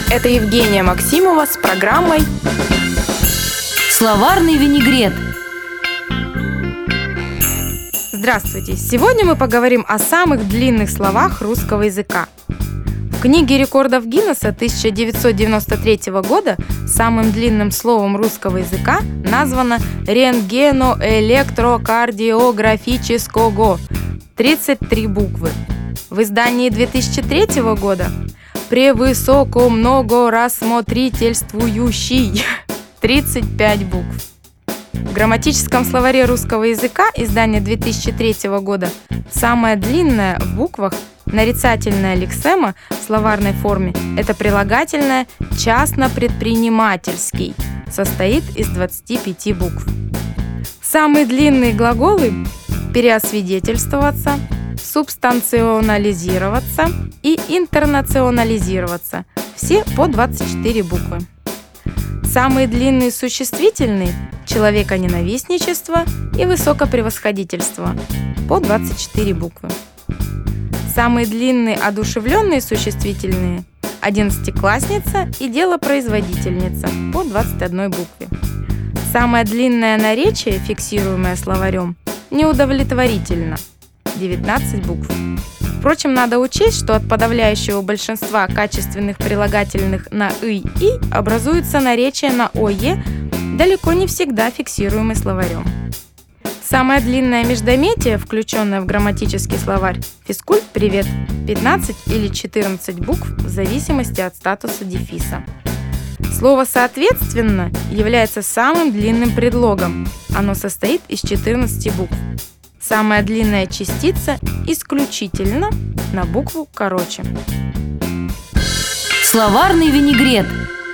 Это Евгения Максимова с программой Словарный винегрет. Здравствуйте! Сегодня мы поговорим о самых длинных словах русского языка. В книге рекордов Гиннесса 1993 года самым длинным словом русского языка названо рентгеноэлектрокардиографического 33 буквы. В издании 2003 года превысокомногорассмотрительствующий 35 букв. В грамматическом словаре русского языка издания 2003 года самая длинная в буквах нарицательная лексема в словарной форме – это прилагательное «частно-предпринимательский», состоит из 25 букв. Самые длинные глаголы – переосвидетельствоваться, субстанционализироваться и интернационализироваться – все по 24 буквы. Самые длинные существительные – человеконенавистничество и высокопревосходительство – по 24 буквы. Самые длинные одушевленные существительные – одиннадцатиклассница и делопроизводительница – по 21 букве. Самое длинное наречие, фиксируемое словарем – неудовлетворительно – 19 букв. Впрочем, надо учесть, что от подавляющего большинства качественных прилагательных на «ы» и образуется наречие на «ое», далеко не всегда фиксируемый словарем. Самое длинное междометие, включенное в грамматический словарь, физкульт «Привет» – 15 или 14 букв в зависимости от статуса дефиса. Слово «соответственно» является самым длинным предлогом. Оно состоит из 14 букв. Самая длинная частица исключительно на букву короче. Словарный винегрет.